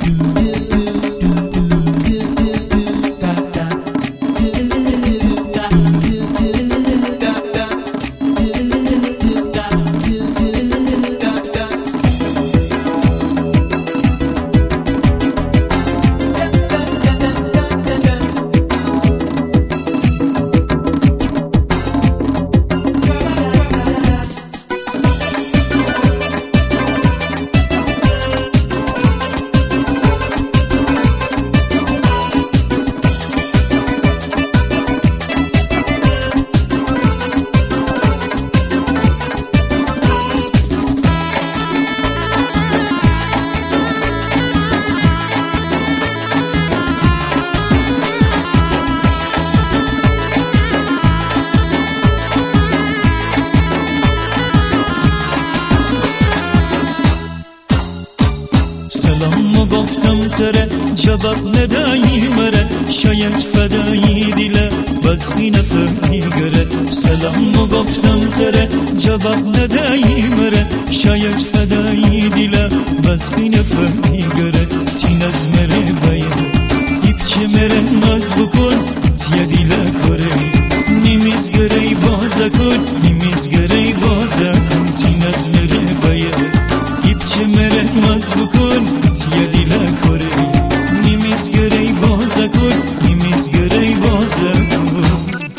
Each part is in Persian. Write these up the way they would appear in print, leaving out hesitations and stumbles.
سلام گفتم تره جواب ندایی مره شاید فدایی دیله باز بی نفهمی گره سلام گفتم تره جواب ندایی مره شاید فدایی دیله باز بی نفهمی گره تین از مره باید ایپچه مره ناز بکن تیه دیله کره نیمیز گره بازه کن نیمیز گره بازه کن تین از مره باید ایپچه مره ناز بکن تیه دیله کره نیمیز گره بازه کن نیمیز گره بازه کن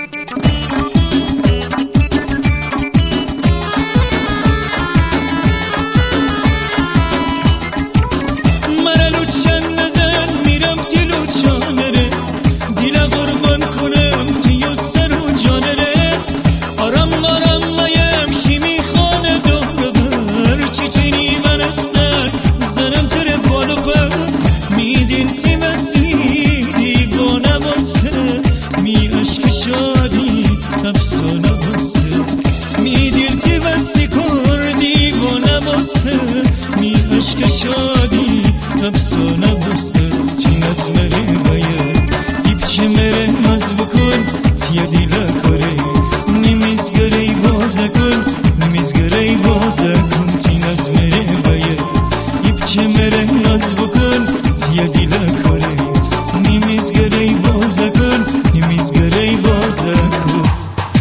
می عشق شادی افسانه بسته تین از مره باید ایپچه مره ناز بکن تیه دیله کره نیمیز گره بازه کن نیمیز گره بازه کن تین از مره باید ایپچه مره ناز بکن تیه دیله کره نیمیز گره بازه کن نیمیز گره بازه کن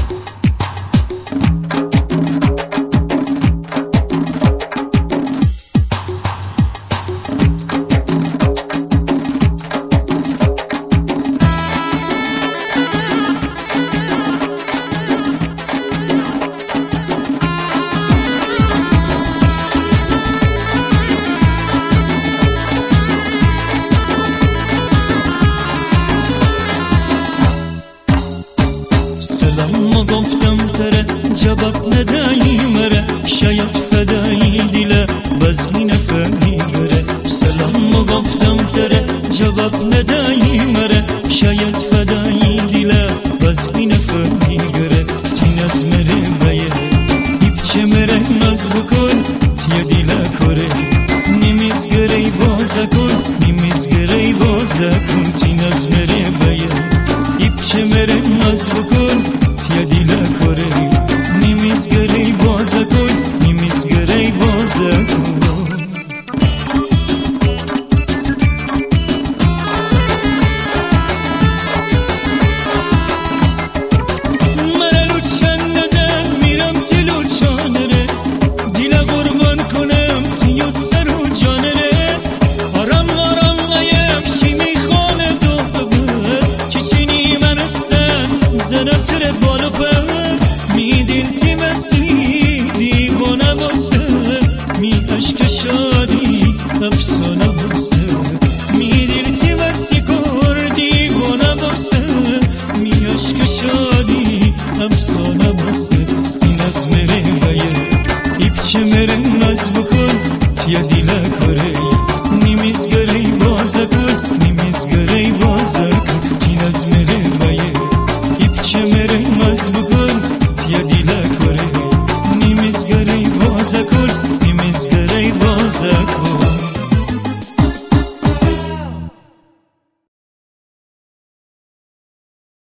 سلام گفتم تره جواب ندایی مره شاید فدایی دیله باز می نفهمی گره سلام گفتم تره جواب ندایی مره شاید فدایی دیله باز می نفهمی گره تین از مره باید ایپچه مره ناز بکن تیه دیله کره نیمیز گره بازه کن نیمیز گره بازه کن تین از مره باید ایپچه مره ناز بکن تیه دیله کره نیمیز گره بازه کن نیمیز گره بازه کن مرلو چند نزن میرم تلو چانره دیله قربان کنم تیو سر و جانره آرام آرام غیم شیمی خانه دو ببر چیچینی من استن زنم تره بالو پر میدین تیمسی دیوانه بسته می عشق شادی افسانه بسته میدین تیمسی کر دیوانه بسته می عشق شادی افسانه بسته این از مره باید ایپچه مره ناز بکن